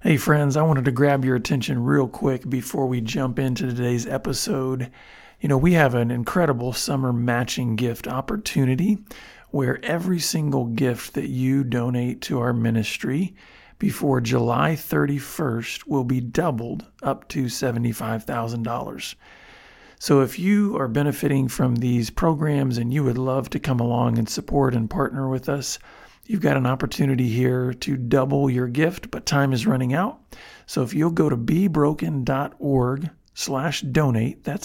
Hey friends, I wanted to grab your attention real quick before we jump into today's episode. We have an incredible summer matching gift opportunity where every single gift that you donate to our ministry before July 31st will be doubled up to $75,000. So if you are benefiting from these programs and you would love to come along and support and partner with us, you've got an opportunity here to double your gift, but time is running out. So if you'll go to bebroken.org/donate, that's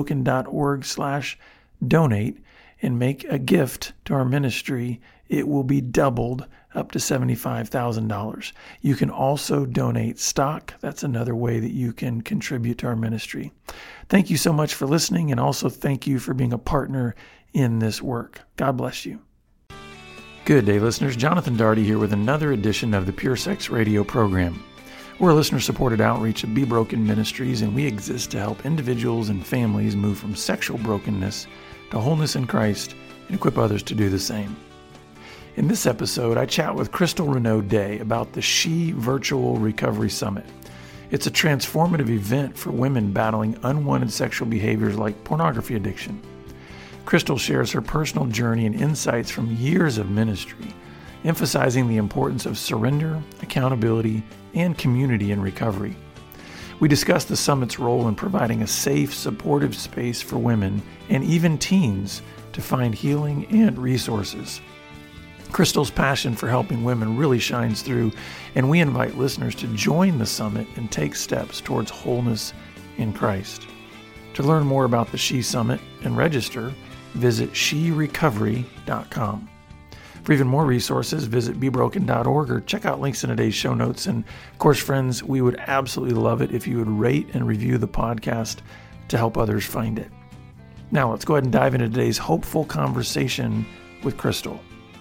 bebroken.org/donate, and make a gift to our ministry, it will be doubled up to $75,000. You can also donate stock. That's another way that you can contribute to our ministry. Thank you so much for listening, and also thank you for being a partner in this work. God bless you. Good day, listeners. Jonathan Daugherty here with another edition of the Pure Sex Radio program. We're a listener-supported outreach of Be Broken Ministries, and we exist to help individuals and families move from sexual brokenness to wholeness in Christ and equip others to do the same. In this episode, I chat with Crystal Renaud-Day about the She Virtual Recovery Summit. It's a transformative event for women battling unwanted sexual behaviors like pornography addiction. Crystal shares her personal journey and insights from years of ministry, emphasizing the importance of surrender, accountability, and community in recovery. We discuss the summit's role in providing a safe, supportive space for women and even teens to find healing and resources. Crystal's passion for helping women really shines through, and we invite listeners to join the summit and take steps towards wholeness in Christ. To learn more about the She Summit and register, visit sherecovery.com. For even more resources, visit bebroken.org or check out links in today's show notes. And of course, friends, we would absolutely love it if you would rate and review the podcast to help others find it. Now, let's go ahead and dive into today's hopeful conversation with Crystal.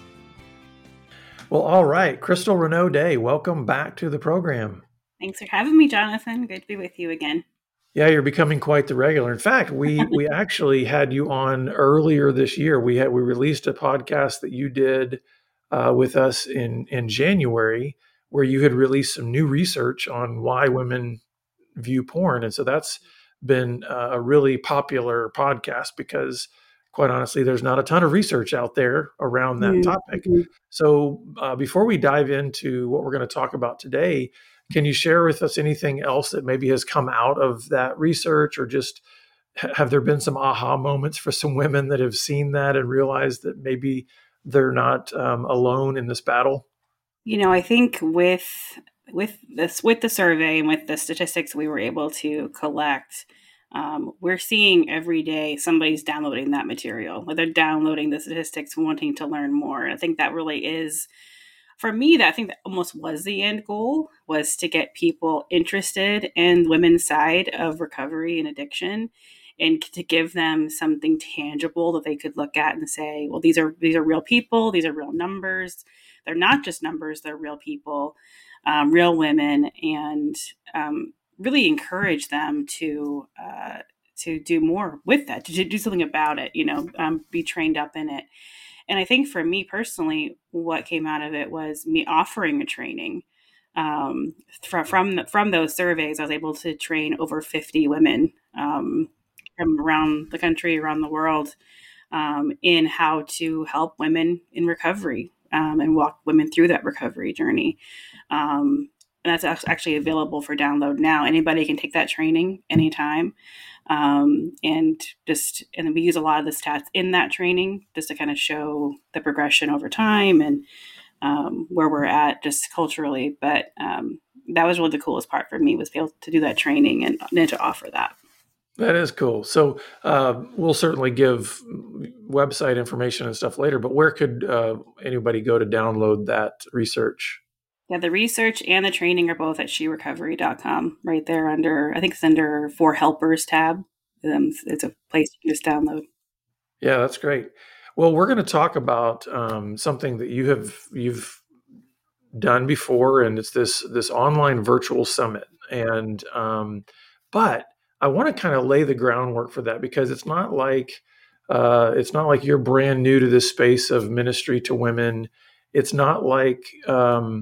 Well, all right, Crystal Renaud-Day, welcome back to the program. Thanks for having me, Jonathan. Good to be with you again. Yeah, you're becoming quite the regular. In fact, we actually had you on earlier this year. We released a podcast that you did with us in January, where you had released some new research on why women view porn, and so that's been a really popular podcast because, quite honestly, there's not a ton of research out there around that topic. So before we dive into what we're going to talk about today, can you share with us anything else that maybe has come out of that research, or just have there been some aha moments for some women that have seen that and realized that maybe they're not alone in this battle? I think with the survey and with the statistics we were able to collect, we're seeing every day somebody's downloading that material, whether downloading the statistics, wanting to learn more. I think that really is, for me, I think that almost was the end goal, was to get people interested in women's side of recovery and addiction, and to give them something tangible that they could look at and say, well, these are real people, these are real numbers. They're not just numbers, they're real people, real women, and really encourage them to do more with that, to do something about it, be trained up in it. And I think for me personally, what came out of it was me offering a training. From those surveys, I was able to train over 50 women from around the country, around the world, in how to help women in recovery and walk women through that recovery journey. And that's actually available for download now. Anybody can take that training anytime. And we use a lot of the stats in that training just to kind of show the progression over time and where we're at just culturally. But that was really the coolest part for me, was be able to do that training and then to offer that. That is cool. So we'll certainly give website information and stuff later, but where could anybody go to download that research? Yeah, the research and the training are both at sherecovery.com, right there I think it's under For Helpers tab. It's a place you can just download. Yeah, that's great. Well, we're going to talk about something that you've done before, and it's this online virtual summit. And but I want to kind of lay the groundwork for that, because it's not like you're brand new to this space of ministry to women. It's not like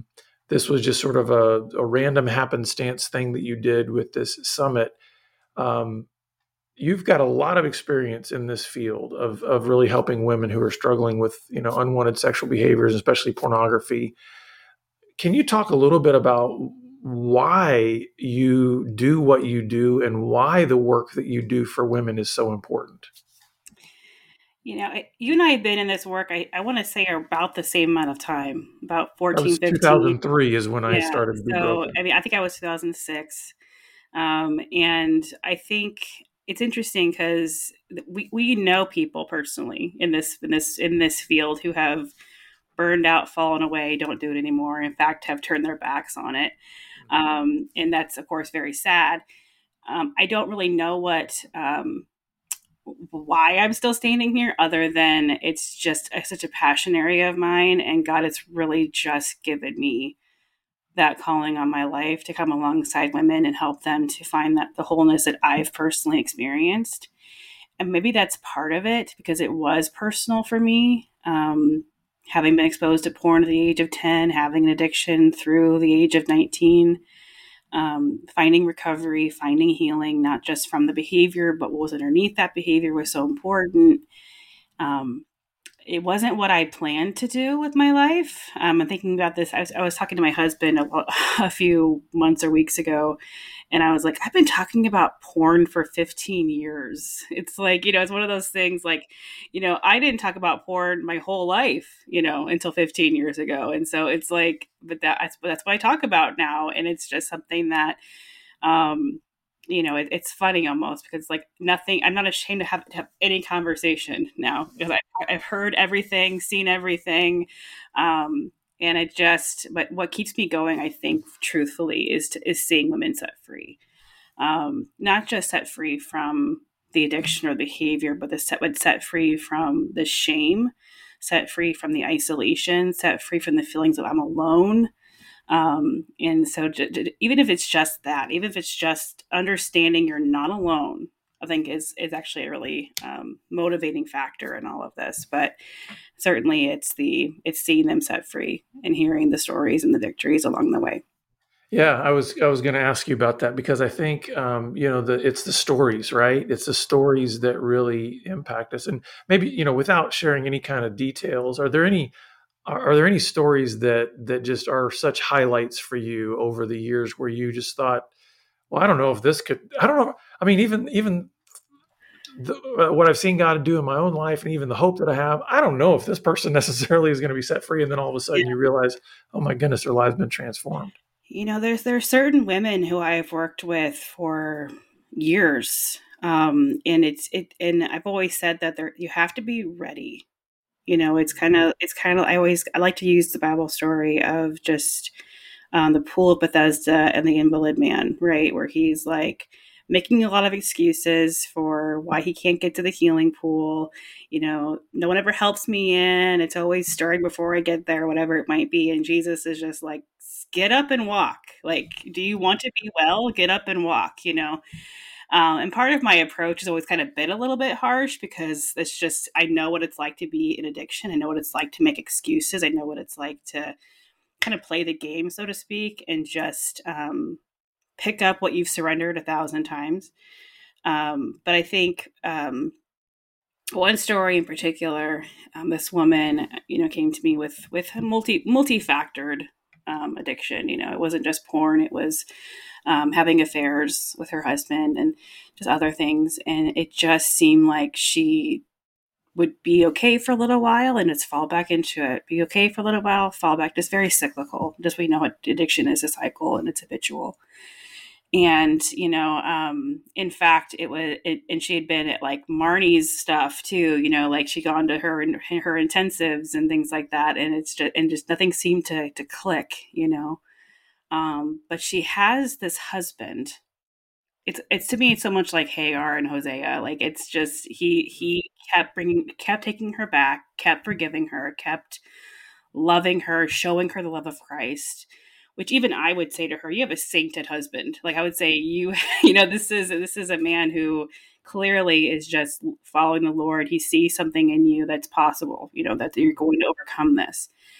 this was just sort of a random happenstance thing that you did with this summit. Um, you've got a lot of experience in this field of really helping women who are struggling with, unwanted sexual behaviors, especially pornography. Can you talk a little bit about why you do what you do and why the work that you do for women is so important? You and I have been in this work, I want to say about the same amount of time, about That 14, was 15. 2003 is when I Yeah. started to be So, broken. I mean, I think I was 2006. And I think it's interesting because we know people personally in this field who have burned out, fallen away, don't do it anymore. In fact, have turned their backs on it. And that's of course very sad. I don't really know why I'm still standing here, other than it's just such a passion area of mine, and God has really just given me that calling on my life to come alongside women and help them to find that the wholeness that I've personally experienced. And maybe that's part of it because it was personal for me. Having been exposed to porn at the age of 10, having an addiction through the age of 19, finding recovery, finding healing, not just from the behavior, but what was underneath that behavior was so important. Um, it wasn't what I planned to do with my life. I'm thinking about this. I was talking to my husband a few months or weeks ago, and I was like, I've been talking about porn for 15 years. It's like, it's one of those things like, I didn't talk about porn my whole life, until 15 years ago. And so it's like, but that's what I talk about now. And it's just something that, um, it's funny almost because like nothing, I'm not ashamed to have any conversation now because I've heard everything, seen everything. Um, and but what keeps me going, I think, truthfully, is seeing women set free, not just set free from the addiction or behavior, but set free from the shame, set free from the isolation, set free from the feelings that I'm alone. And so, even if it's just that, even if it's just understanding you're not alone, I think is actually a really motivating factor in all of this. But certainly, it's seeing them set free and hearing the stories and the victories along the way. Yeah, I was going to ask you about that because I think it's the stories, right? It's the stories that really impact us, and maybe without sharing any kind of details, are there any stories that just are such highlights for you over the years where you just thought, well, I don't know if this could, I don't know, I mean, even what I've seen God do in my own life, and even the hope that I have, I don't know if this person necessarily is going to be set free, and then all of a sudden you realize, oh my goodness, their lives been transformed. There's certain women who I've worked with for years, and and I've always said that you have to be ready. I like to use the Bible story of just the pool of Bethesda and the invalid man, right, where he's like making a lot of excuses for why he can't get to the healing pool. No one ever helps me in. It's always starting before I get there, whatever it might be. And Jesus is just like, get up and walk. Like, do you want to be well? Get up and walk. And part of my approach has always kind of been a little bit harsh because it's just, I know what it's like to be in addiction. I know what it's like to make excuses. I know what it's like to kind of play the game, so to speak, and just pick up what you've surrendered 1,000 times. But I think one story in particular, this woman, came to me with a multi-factored addiction. It wasn't just porn; it was having affairs with her husband and just other things. And it just seemed like she would be okay for a little while and just fall back into it. Be okay for a little while, fall back. Just very cyclical. Just we know what addiction is, a cycle, and it's habitual. And in fact, and she had been at like Marnie's stuff too. Like she gone to her intensives and things like that, and just nothing seemed to click. But she has this husband. It's to me it's so much like Hagar and Hosea. Like it's just he kept taking her back, kept forgiving her, kept loving her, showing her the love of Christ, which even I would say to her, you have a sainted husband. Like I would say this is a man who clearly is just following the Lord. He sees something in you that's possible, that you're going to overcome this.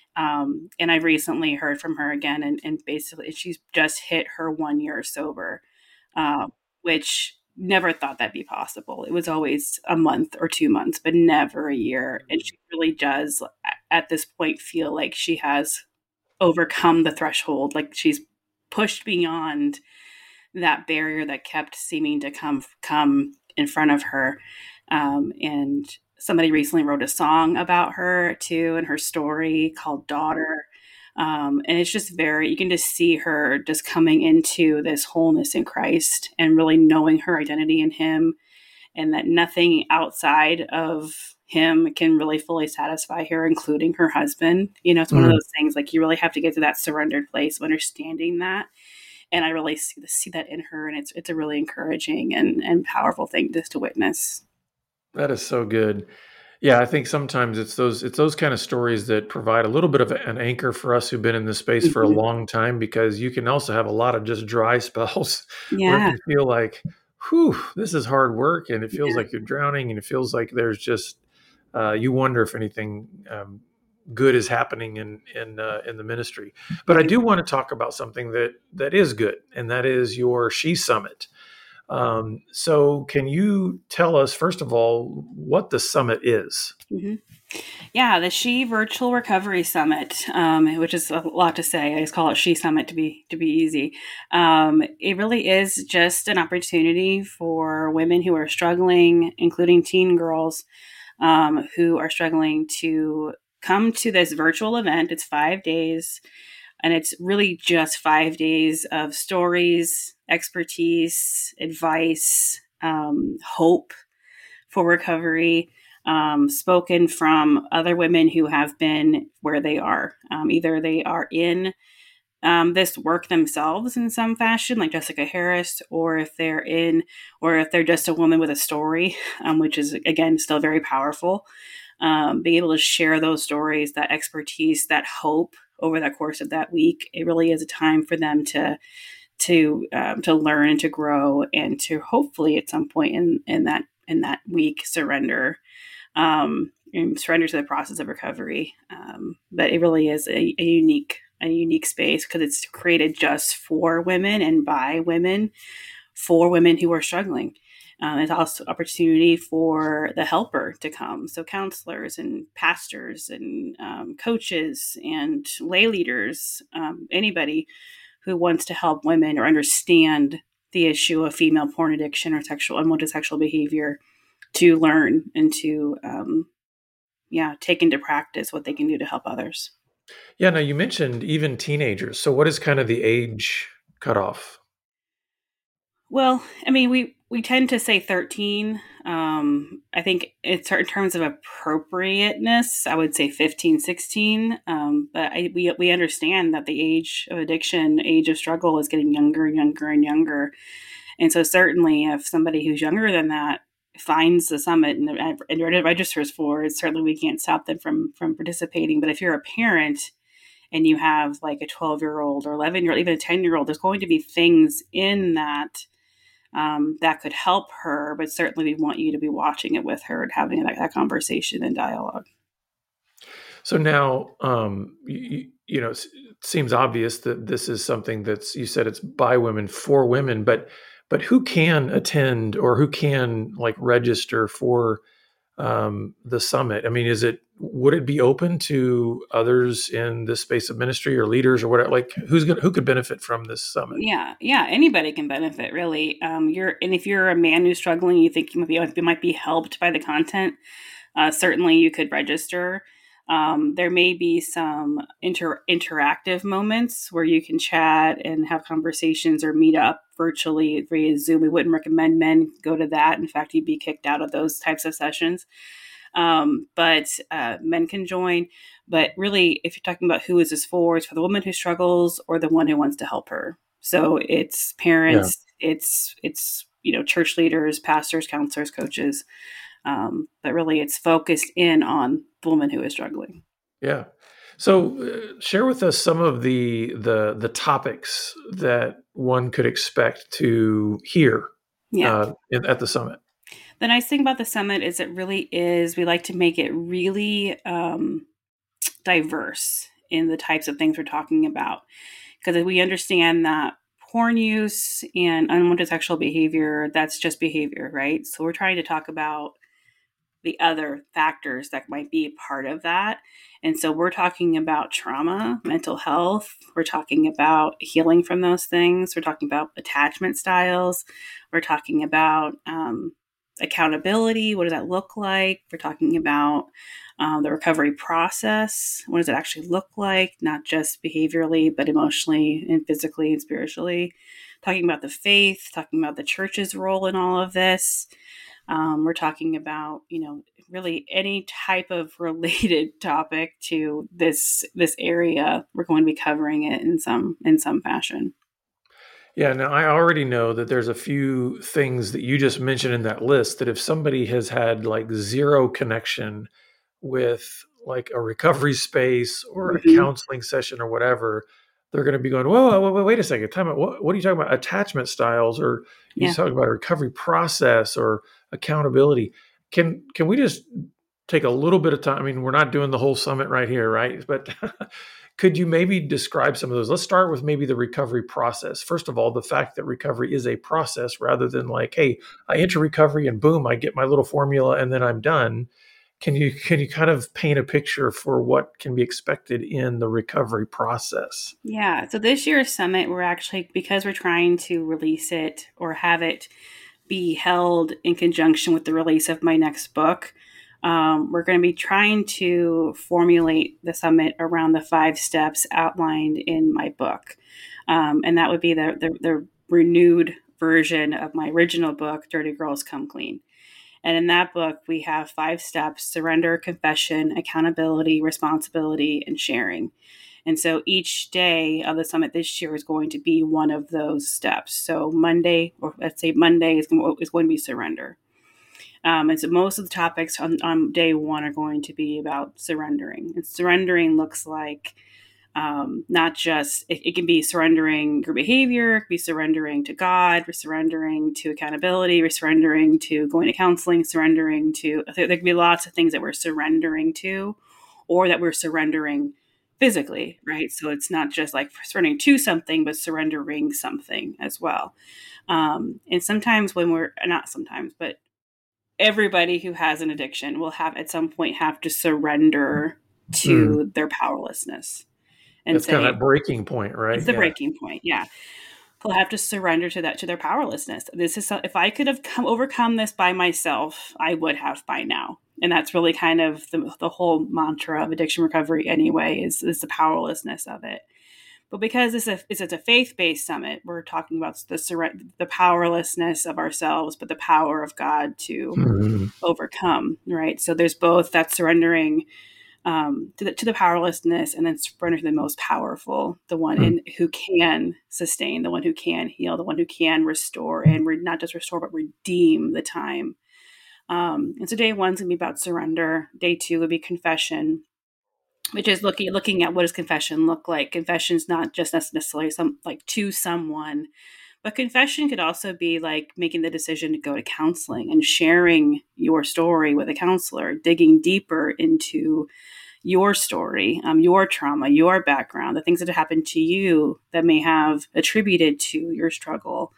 And I recently heard from her again, and basically she's just hit her 1 year sober, uh, which never thought that'd be possible. It was always a month or 2 months, but never a year. And she really does, at this point, feel like she has overcome the threshold, like she's pushed beyond that barrier that kept seeming to come in front of her. And somebody recently wrote a song about her too, and her story called Daughter. And it's just you can just see her just coming into this wholeness in Christ and really knowing her identity in Him, and that nothing outside of Him can really fully satisfy her, including her husband. It's one of those things, like, you really have to get to that surrendered place of understanding that. And I really see that in her, and it's a really encouraging and powerful thing just to witness. That is so good. Yeah, I think sometimes it's those kind of stories that provide a little bit of an anchor for us who've been in this space for a Mhm. long time, because you can also have a lot of just dry spells where it Yeah, can feel like, whew, this is hard work, and it feels yeah, like you're drowning, and it feels like there's just you wonder if anything good is happening in the ministry. But I right. do want to talk about something that is good, and that is your She Summit. So can you tell us, first of all, what the summit is? hmm Yeah, the She Virtual Recovery Summit, which is a lot to say. I just call it She Summit to be easy. It really is just an opportunity for women who are struggling, including teen girls, who are struggling, to come to this virtual event. It's 5 days, and it's really just 5 days of stories, expertise, advice, hope for recovery, spoken from other women who have been where they are. Either they are in this work themselves in some fashion, like Jessica Harris, or if they're just a woman with a story, which is, again, still very powerful. Being able to share those stories, that expertise, that hope over the course of that week, it really is a time for them to learn and to grow, and to hopefully at some point in that week and surrender to the process of recovery. But it really is a unique space, because it's created just for women and by women for women who are struggling. It's also opportunity for the helper to come, so counselors and pastors and coaches and lay leaders, anybody who wants to help women or understand the issue of female porn addiction or sexual unwanted sexual behavior, to learn and to take into practice what they can do to help others. Yeah, now you mentioned even teenagers. So what is kind of the age cutoff? Well, I mean, we tend to say 13. I think in certain terms of appropriateness, I would say 15, 16. But we understand that the age of addiction, age of struggle, is getting younger and younger and younger. And so certainly if somebody who's younger than that finds the summit and registers for it, certainly we can't stop them from participating. But if you're a parent and you have like a 12-year-old or 11-year-old, even a 10-year-old, there's going to be things in that that could help her, but certainly we want you to be watching it with her and having that conversation and dialogue. So now, it seems obvious that this is something you said it's by women for women, but who can attend, or who can like register for the summit? I mean, would it be open to others in this space of ministry or leaders or whatever? Like, who could benefit from this summit? Yeah, anybody can benefit, really. If you're a man who's struggling, you think you might be helped by the content. Certainly, you could register. There may be some interactive moments where you can chat and have conversations or meet up virtually via Zoom. We wouldn't recommend men go to that. In fact, you'd be kicked out of those types of sessions. But men can join. But really, if you're talking about who is this for, it's for the woman who struggles or the one who wants to help her. So it's Yeah. parents, it's church leaders, pastors, counselors, coaches. But really, it's focused in on the woman who is struggling. Yeah. So, share with us some of the topics that one could expect to hear Yeah. at the summit. The nice thing about the summit is we like to make it really diverse in the types of things we're talking about. Because we understand that porn use and unwanted sexual behavior, that's just behavior, right? So we're trying to talk about the other factors that might be part of that. And so we're talking about trauma, mental health. We're talking about healing from those things. We're talking about attachment styles. We're talking about accountability. What does that look like? We're talking about the recovery process. What does it actually look like? Not just behaviorally, but emotionally and physically and spiritually. Talking about the faith, talking about the church's role in all of this. We're talking about, really any type of related topic to this area. We're going to be covering it in some fashion. Yeah, now I already know that there's a few things that you just mentioned in that list that if somebody has had like zero connection with like a recovery space or a Mm-hmm. counseling session or whatever, they're going to be going, whoa, wait a second, time out. What are you talking about? Attachment styles, or you Yeah. talking about a recovery process or accountability? Can we just take a little bit of time? I mean, we're not doing the whole summit right here, right? But could you maybe describe some of those? Let's start with maybe the recovery process. First of all, the fact that recovery is a process rather than like, hey, I enter recovery and boom, I get my little formula and then I'm done. Can you kind of paint a picture for what can be expected in the recovery process? Yeah. So this year's summit, we're actually, because we're trying to release it or have it be held in conjunction with the release of my next book, we're going to be trying to formulate the summit around the 5 steps outlined in my book. And that would be the renewed version of my original book, Dirty Girls Come Clean. And in that book, we have 5 steps: surrender, confession, accountability, responsibility, and sharing. And so each day of the summit this year is going to be one of those steps. So Monday, or let's say Monday, is going to be surrender. And so most of the topics on day one are going to be about surrendering. And surrendering looks like not just, it can be surrendering your behavior, it can be surrendering to God, we're surrendering to accountability, we're surrendering to going to counseling, surrendering to, there can be lots of things that we're surrendering to, or that we're surrendering physically, right? So it's not just like surrendering to something, but surrendering something as well. And sometimes when we're, not sometimes, but everybody who has an addiction will have at some point have to surrender Mm, to their powerlessness and that's kind of say, that breaking point, it's right? the Yeah. breaking point. Yeah. They'll have to surrender to that, to their powerlessness. This is, if I could have overcome this by myself, I would have by now. And that's really kind of the whole mantra of addiction recovery anyway, is the powerlessness of it. But because it's a faith-based summit, we're talking about the powerlessness of ourselves, but the power of God to Mhm. overcome, right? So there's both that surrendering to the powerlessness, and then surrender to the most powerful, the one Mm. in who can sustain, the one who can heal, the one who can restore, and not just restore but redeem the time. And so day one's gonna be about surrender. Day two would be confession, which is looking at what does confession look like. Confession is not just necessarily some like to someone, but confession could also be like making the decision to go to counseling and sharing your story with a counselor, digging deeper into your story, your trauma, your background, the things that have happened to you that may have attributed to your struggle.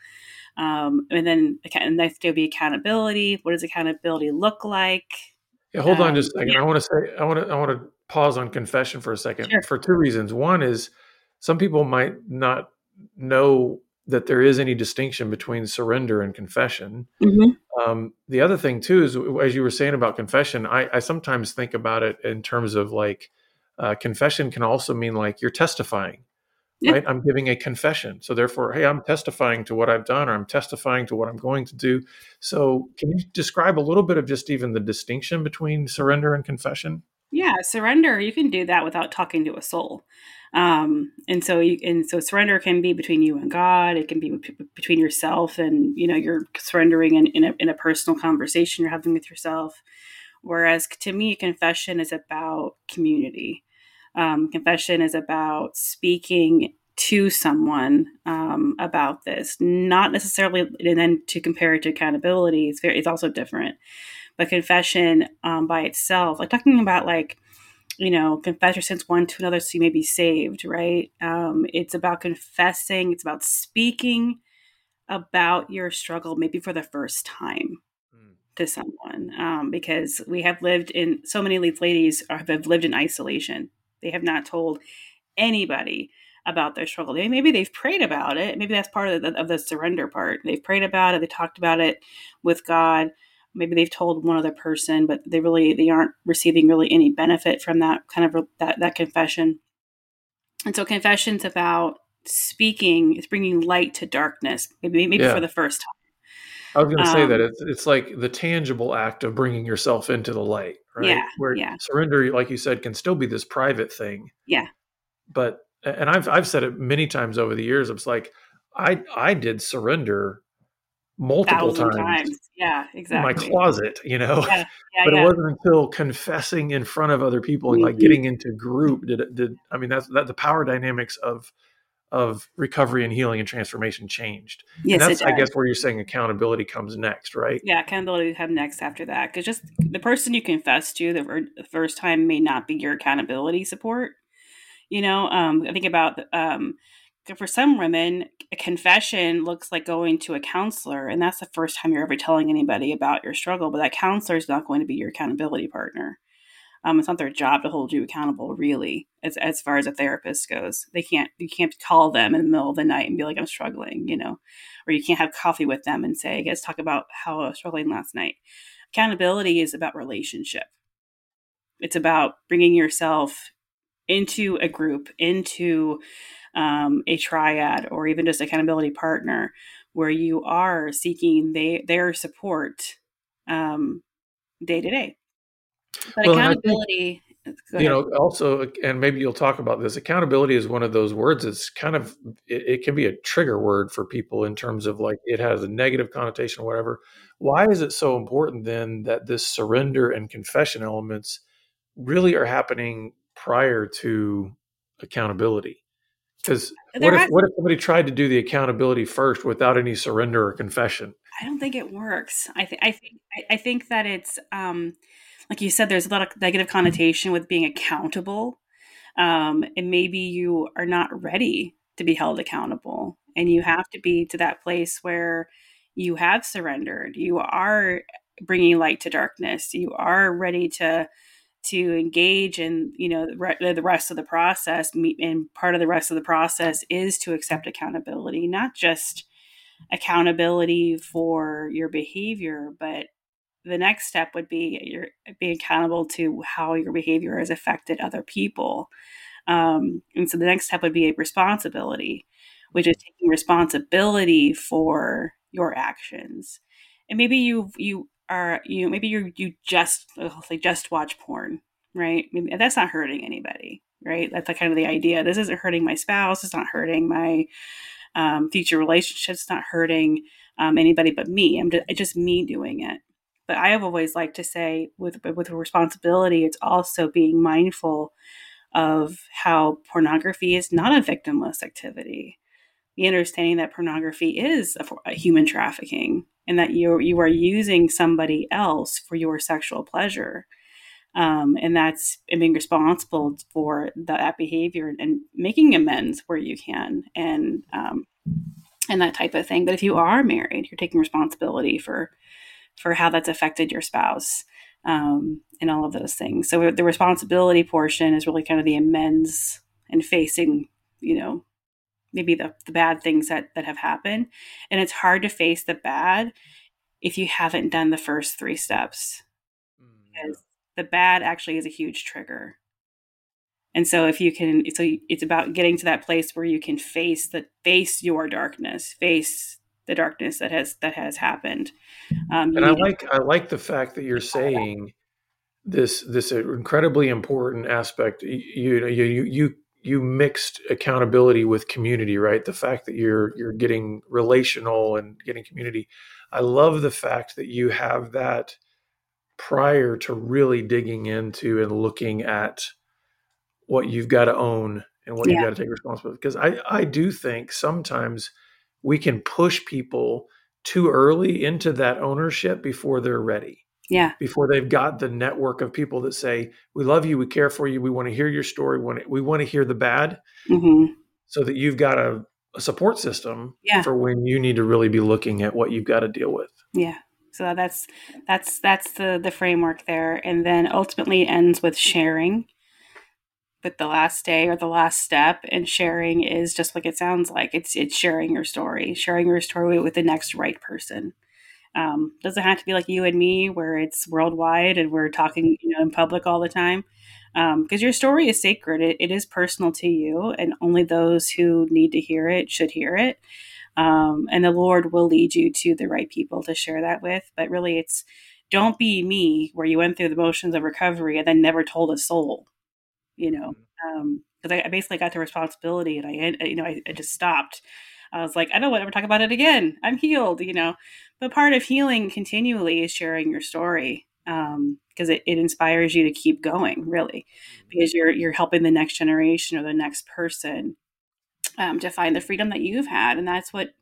And then next day will be accountability. What does accountability look like? Yeah, hold on just a second. Yeah, I want to pause on confession for a second sure. for two reasons. One is some people might not know that there is any distinction between surrender and confession. Mm-hmm. The other thing too is, as you were saying about confession, I sometimes think about it in terms of like confession can also mean like you're testifying, Yeah. right? I'm giving a confession. So therefore, hey, I'm testifying to what I've done, or I'm testifying to what I'm going to do. So can you describe a little bit of just even the distinction between surrender and confession? Yeah, surrender, you can do that without talking to a soul. And so surrender can be between you and God. It can be between yourself and, you're surrendering in a personal conversation you're having with yourself. Whereas to me, confession is about community. Confession is about speaking to someone about this, not necessarily, and then to compare it to accountability, it's also different. But confession by itself, like talking about like confess your sins one to another so you may be saved, right? It's about confessing, it's about speaking about your struggle, maybe for the first time Mm. to someone, because we have lived in so many of these ladies have lived in isolation. They have not told anybody about their struggle. Maybe they've prayed about it. Maybe that's part of the surrender part. They've prayed about it. They talked about it with God. Maybe they've told one other person, but they aren't receiving really any benefit from that kind of that confession. And so confession's about speaking. It's bringing light to darkness. Maybe Yeah. for the first I was going to say that time. it's like the tangible act of bringing yourself into the light, right? Yeah, Where yeah, surrender, like you said, can still be this private thing. yeah. But and I've said it many times over the years. It's like I did surrender multiple Thousand times times. Yeah, in my exactly. closet, Yeah, yeah, but it yeah. wasn't until confessing in front of other people and like Mhm. getting into group did I mean that the power dynamics of recovery and healing and transformation changed. And Yes, it that's I does. guess where you're saying accountability comes next, right? Yeah, accountability would come next after that because just the person you confess to the first time may not be your accountability support. I think about for some women, a confession looks like going to a counselor, and that's the first time you're ever telling anybody about your struggle. But that counselor is not going to be your accountability partner. It's not their job to hold you accountable, really, as far as a therapist goes. You can't call them in the middle of the night and be like, I'm struggling, or you can't have coffee with them and say, let's talk about how I was struggling last night. Accountability is about relationship. It's about bringing yourself into a group, into a triad, or even just accountability partner, where you are seeking their support um, day to day. But Well, and I think accountability, go ahead. also, and maybe you'll talk about this, accountability is one of those words that's kind of, it can be a trigger word for people in terms of like it has a negative connotation or whatever. Why is it so important then that this surrender and confession elements really are happening prior to accountability? Because There has what if somebody tried to do the accountability first without any surrender or confession? I don't think it works. I think that it's like you said. There's a lot of negative connotation with being accountable, and maybe you are not ready to be held accountable, and you have to be to that place where you have surrendered. You are bringing light to darkness. You are ready to engage in the rest of the process. And part of the rest of the process is to accept accountability, not just accountability for your behavior, but the next step would be you're being accountable to how your behavior has affected other people. And so the next step would be a responsibility, which is taking responsibility for your actions. And maybe you are maybe you just like just watch porn, right? Maybe that's not hurting anybody, right? That's like kind of the idea. This isn't hurting my spouse. It's not hurting my future relationships, not hurting anybody but me. It's just me doing it. But I have always liked to say, with responsibility, it's also being mindful of how pornography is not a victimless activity. The understanding that pornography is a human trafficking, and that you are using somebody else for your sexual pleasure, and being responsible for that behavior and making amends where you can, and that type of thing. But if you are married, you're taking responsibility for how that's affected your spouse, and all of those things. So the responsibility portion is really kind of the amends and facing, maybe the bad things that have happened. And it's hard to face the bad if you haven't done the first three steps, Yeah. because the bad actually is a huge trigger. And so it's about getting to that place where you can face your darkness, face the darkness that has happened. You And need to I like the fact that you're saying this incredibly important aspect. You mixed accountability with community, right? The fact that you're getting relational and getting community. I love the fact that you have that prior to really digging into and looking at what you've got to own and what you've Yeah, got to take responsibility. Because I do think sometimes we can push people too early into that ownership before they're ready. Yeah. before they've got the network of people that say, we love you, we care for you, we want to hear your story, we want to hear the bad, Mm-hmm. so that you've got a support system Yeah. for when you need to really be looking at what you've got to deal with. Yeah. So that's the framework there. And then ultimately it ends with sharing with the last day or the last step. And sharing is just like it sounds like. It's sharing your story with the next right person. Doesn't have to be like you and me where it's worldwide and we're talking, in public all the time. Because your story is sacred. It is personal to you, and only those who need to hear it should hear it. And the Lord will lead you to the right people to share that with. But really, it's don't be me where you went through the motions of recovery and then never told a soul, because I basically got the responsibility and I just stopped. I was like, I don't want to ever talk about it again. I'm healed. But part of healing continually is sharing your story, because it inspires you to keep going, really, because you're helping the next generation or the next person to find the freedom that you've had, and that's what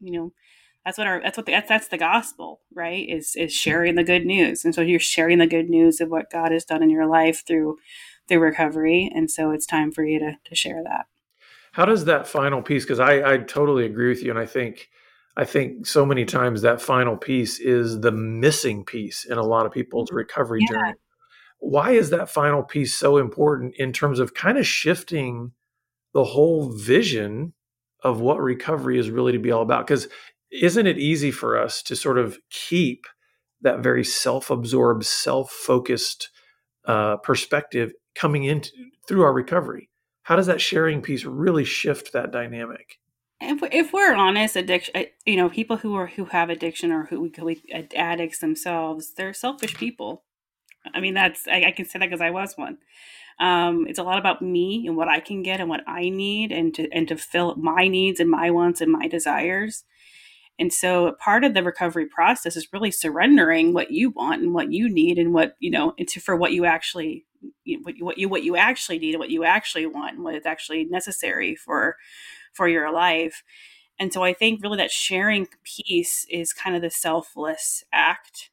that's the gospel, right? Is sharing the good news, and so you're sharing the good news of what God has done in your life through recovery, and so it's time for you to share that. How does that final piece? Because I totally agree with you, and I think so many times that final piece is the missing piece in a lot of people's recovery Yeah. journey. Why is that final piece so important in terms of kind of shifting the whole vision of what recovery is really to be all about? Because isn't it easy for us to sort of keep that very self-absorbed, self-focused perspective coming in through our recovery? How does that sharing piece really shift that dynamic? If we're honest, addiction, people who have addiction or who addicts themselves, they're selfish people. I mean, I can say that because I was one. It's a lot about me and what I can get and what I need, and to fill my needs and my wants and my desires. And so part of the recovery process is really surrendering what you want and what you need and what, for what you actually, what you actually need and what you actually want and what is actually necessary for your life. And so I think really that sharing piece is kind of the selfless act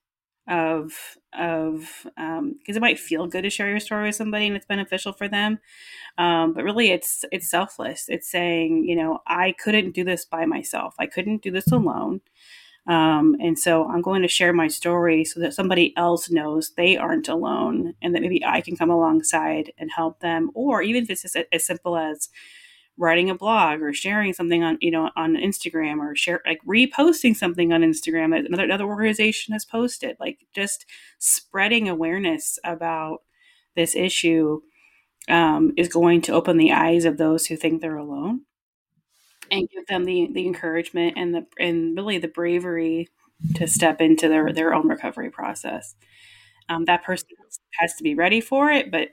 of because it might feel good to share your story with somebody and it's beneficial for them, but really it's selfless. It's saying, I couldn't do this by myself, I couldn't do this alone, and so I'm going to share my story so that somebody else knows they aren't alone and that maybe I can come alongside and help them. Or even if it's just as simple as writing a blog or sharing something on Instagram, or reposting something on Instagram that another organization has posted, like just spreading awareness about this issue, is going to open the eyes of those who think they're alone and give them the encouragement and really the bravery to step into their own recovery process. That person has to be ready for it, but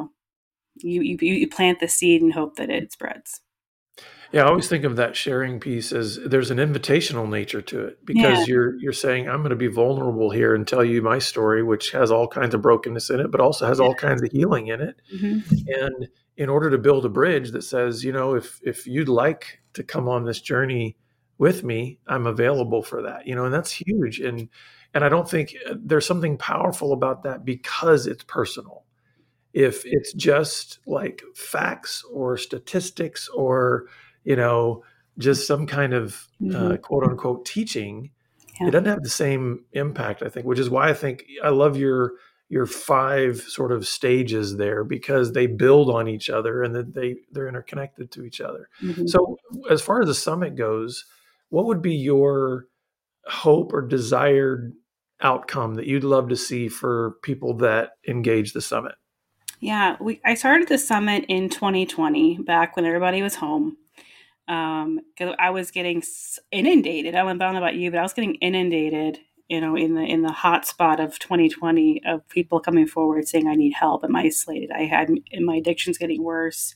you plant the seed and hope that it spreads. Yeah, I always think of that sharing piece as there's an invitational nature to it, Yeah. because you're saying, I'm going to be vulnerable here and tell you my story, which has all kinds of brokenness in it, but also has all kinds of healing in it. Mm-hmm. And in order to build a bridge that says, if you'd like to come on this journey with me, I'm available for that, and that's huge. And I don't think there's something powerful about that because it's personal. If it's just like facts or statistics or, you know, just some kind of quote unquote teaching, Yeah. it doesn't have the same impact, I think, which is why I think I love your 5 sort of stages there, because they build on each other and that they're interconnected to each other. Mm-hmm. So as far as the summit goes, what would be your hope or desired outcome that you'd love to see for people that engage the summit? Yeah, I started the summit in 2020, back when everybody was home, because I was getting inundated. I don't know about you, but I was getting inundated, in the hot spot of 2020, of people coming forward saying I need help. I'm isolated. And my addiction's getting worse.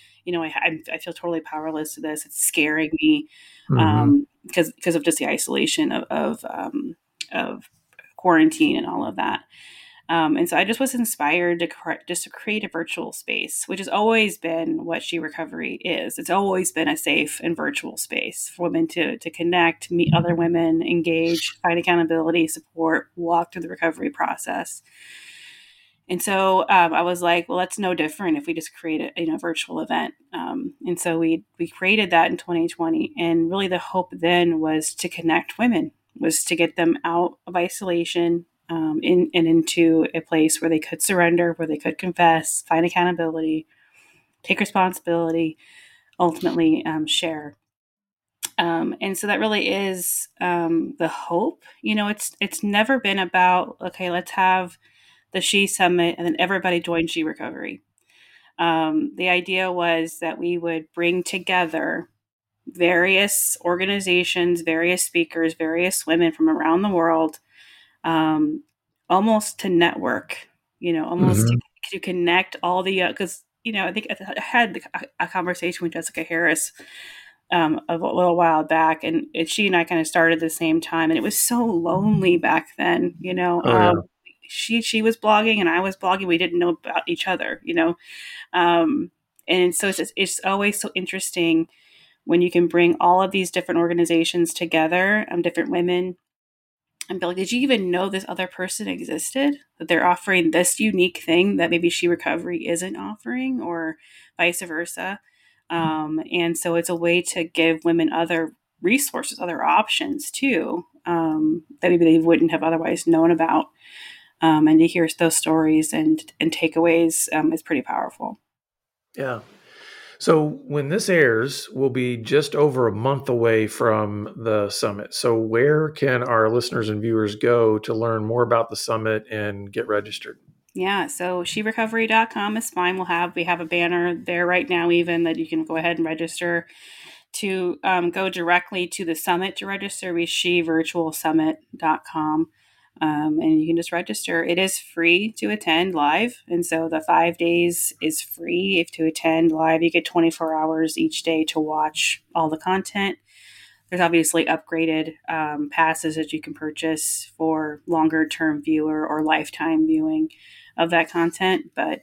I feel totally powerless to this. It's scaring me, because of just the isolation of quarantine and all of that. And so I just was inspired to create a virtual space, which has always been what She Recovery is. It's always been a safe and virtual space for women to connect, meet other women, engage, find accountability, support, walk through the recovery process. And so I was like, well, that's no different if we just create a virtual event. And so we created that in 2020. And really the hope then was to connect women, was to get them out of isolation, into a place where they could surrender, where they could confess, find accountability, take responsibility, ultimately share. And so that really is the hope. It's never been about, okay, let's have the She Summit and then everybody join She Recovery. The idea was that we would bring together various organizations, various speakers, various women from around the world, almost to network, almost to connect all the, because, I think I had a conversation with Jessica Harris a little while back, and she and I kind of started at the same time, and it was so lonely back then, she was blogging and I was blogging. We didn't know about each other, and so it's always so interesting when you can bring all of these different organizations together, different women, and be like, did you even know this other person existed? That they're offering this unique thing that maybe She Recovery isn't offering, or vice versa. And so it's a way to give women other resources, other options too, that maybe they wouldn't have otherwise known about. And to hear those stories and takeaways is pretty powerful. Yeah. So when this airs, we'll be just over a month away from the summit. So where can our listeners and viewers go to learn more about the summit and get registered? Yeah, so sherecovery.com is fine. We have a banner there right now, even, that you can go ahead and register. To go directly to the summit to register, we shevirtualsummit.com. And you can just register. It is free to attend live. And so the 5 days is free. If to attend live, you get 24 hours each day to watch all the content. There's obviously upgraded passes that you can purchase for longer term viewer or lifetime viewing of that content. But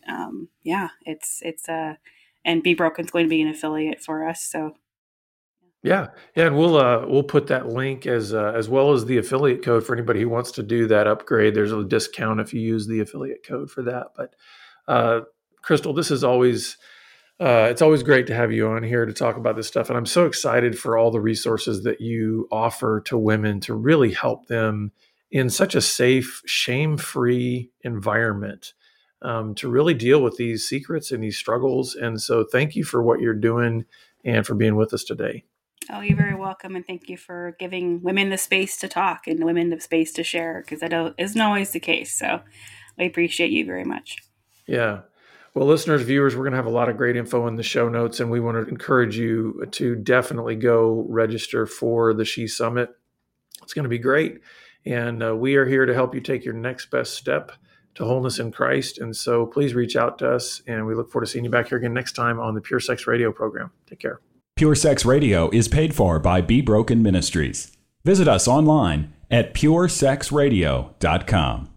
and Be Broken's going to be an affiliate for us. So yeah, and we'll put that link as well as the affiliate code for anybody who wants to do that upgrade. There's a discount if you use the affiliate code for that. But Crystal, this is always it's always great to have you on here to talk about this stuff, and I'm so excited for all the resources that you offer to women to really help them in such a safe, shame-free environment to really deal with these secrets and these struggles. And so, thank you for what you're doing and for being with us today. Oh, you're very welcome. And thank you for giving women the space to talk and women the space to share, because that isn't always the case. So I appreciate you very much. Yeah. Well, listeners, viewers, we're going to have a lot of great info in the show notes, and we want to encourage you to definitely go register for the She Summit. It's going to be great. And we are here to help you take your next best step to wholeness in Christ. And so please reach out to us, and we look forward to seeing you back here again next time on the Pure Sex Radio program. Take care. Pure Sex Radio is paid for by Be Broken Ministries. Visit us online at puresexradio.com.